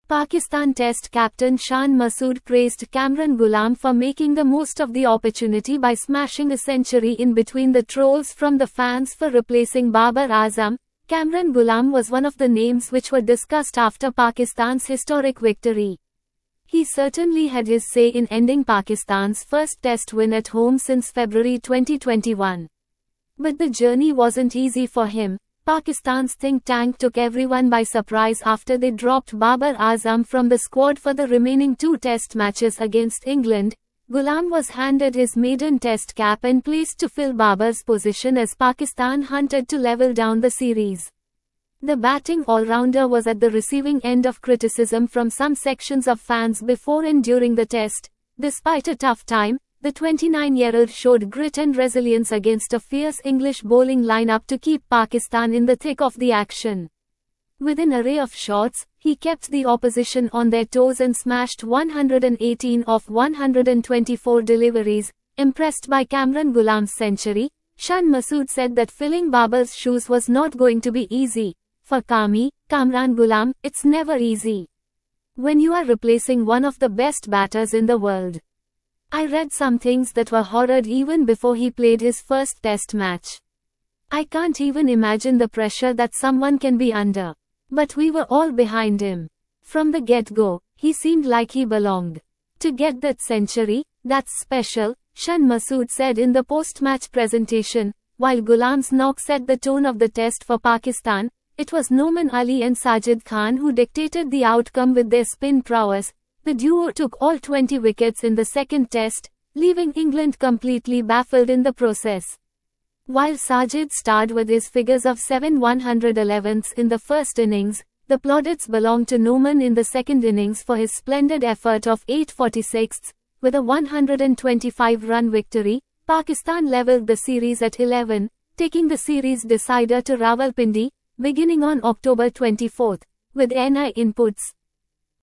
Pakistan Test captain Shan Masood praised Kamran Ghulam for making the most of the opportunity by smashing a century in between the trolls from the fans for replacing Babar Azam. Kamran Ghulam was one of the names which were discussed after Pakistan's historic victory. He certainly had his say in ending Pakistan's first Test win at home since February 2021. But the journey wasn't easy for him. Pakistan's think tank took everyone by surprise after they dropped Babar Azam from the squad for the remaining 2 Test matches against England. Ghulam was handed his maiden Test cap and placed to fill Babar's position as Pakistan hunted to level down the series. The batting all-rounder was at the receiving end of criticism from some sections of fans before and during the Test. Despite a tough time, the 29-year-old showed grit and resilience against a fierce English bowling lineup to keep Pakistan in the thick of the action. With an array of shots, he kept the opposition on their toes and smashed 118 of 124 deliveries. Impressed by Kamran Ghulam's century, Shan Masood said that filling Babar's shoes was not going to be easy. For Kamran Ghulam, it's never easy when you are replacing one of the best batters in the world. I read some things that were horrid even before he played his first Test match. I can't even imagine the pressure that someone can be under. But we were all behind him. From the get-go, he seemed like he belonged. To get that century, that's special, Shan Masood said in the post-match presentation. While Ghulam's knock set the tone of the Test for Pakistan, it was Noman Ali and Sajid Khan who dictated the outcome with their spin prowess. The duo took all 20 wickets in the second Test, leaving England completely baffled in the process. While Sajid starred with his figures of 7 111ths in the first innings, the plaudits belonged to Noman in the second innings for his splendid effort of 846ths. With a 125-run victory, Pakistan levelled the series at 11, taking the series decider to Rawalpindi, beginning on October 24, with NI inputs.